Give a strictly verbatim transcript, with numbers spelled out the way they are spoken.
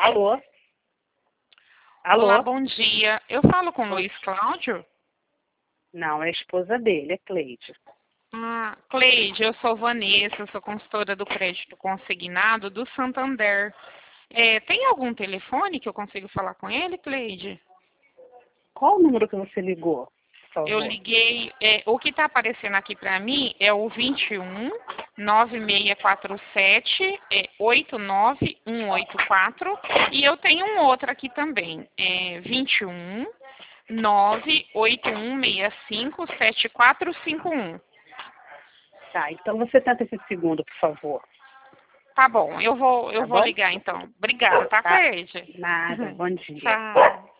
Alô? Alô? Olá, bom dia. Eu falo com o Luiz Cláudio? Não, é a esposa dele, é Cleide. Ah, Cleide, eu sou Vanessa, eu sou consultora do crédito consignado do Santander. É, tem algum telefone que eu consigo falar com ele, Cleide? Qual o número que você ligou, por Eu favor? liguei, é, o que está aparecendo aqui para mim é o vinte e um, nove seis quatro sete, é, oito nove um oito quatro, e eu tenho um outro aqui também, é vinte e um, nove oito um seis cinco sete quatro cinco um. Tá, então você tenta esse segundo, por favor. Tá bom, eu vou, eu Tá vou bom? ligar então. Obrigada, tá, Tá. Cleide? Nada, bom dia. Tchau.